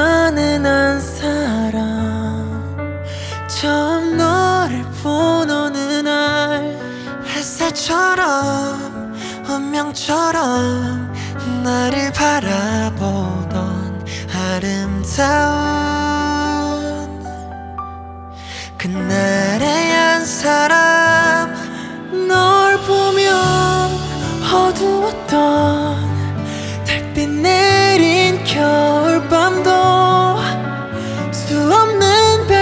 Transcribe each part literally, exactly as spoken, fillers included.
아는 한 사람 처음 너를 본 어느 날 햇살처럼 운명처럼 나를 바라보던 아름다운 그날의 한 사람 널 보면 어두웠던 달빛 내린 겨울밤도 수없는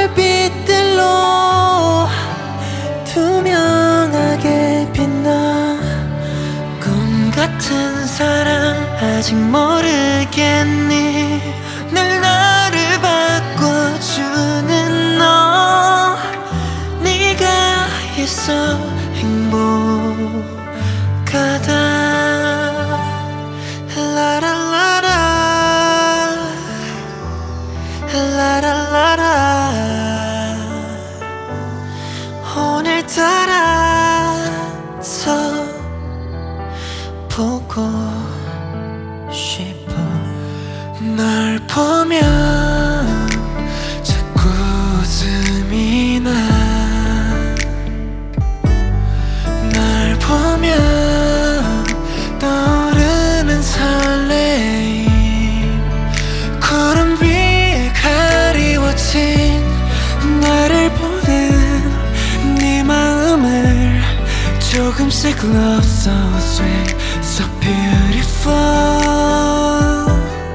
별빛들로 투명하게 빛나 꿈 같은 사랑 아직 모르겠니 늘 나를 바꿔주는 너 네가 있어 행복하다 라라라라 라라라라 오늘따라 더 보고 싶어 널 보면 자꾸 웃음이 나 널 보면 떠오르는 설레임 구름 위에 가리워진 나를 보는 네 마음을 조금씩 love so sweet so beautiful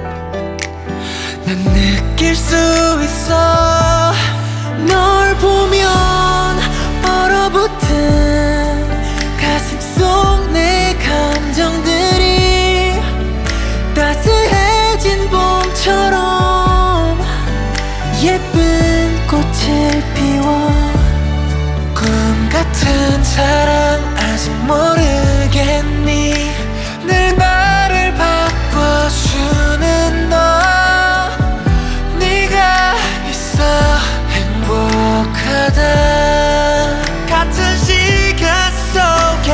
난 느낄 수 있어 널 보면 얼어붙은 가슴 속 내 감정들이 따스해진 봄처럼 예쁜 꽃을 피워 꿈 같은 사랑 아직 모르겠니 늘 나를 바꿔주는 너 네가 있어 행복하다 같은 시간 속에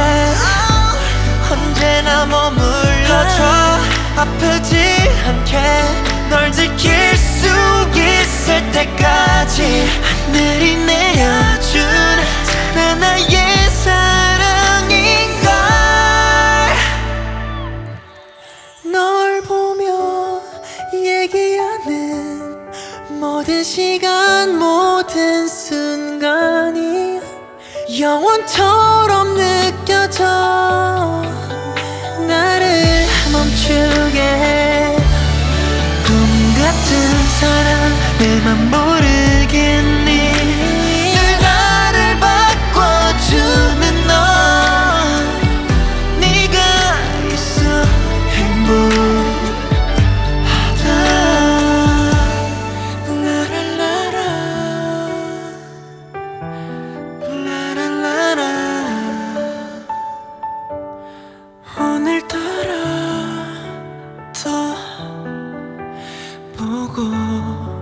언제나 머물러줘 아프지 않게 널 지킬 수 있을 때까지 하늘이 내려준 나 나의 사랑인걸 널 보며 얘기하는 모든 시간 모든 순간이 영원처럼 느껴져 나를 멈추게 해 꿈 같은 사랑 내 맘 모르겠니 늘 나를 바꿔주는 너 네가 있어 행복하다 라라라라 라라라라 오늘따라 더 보고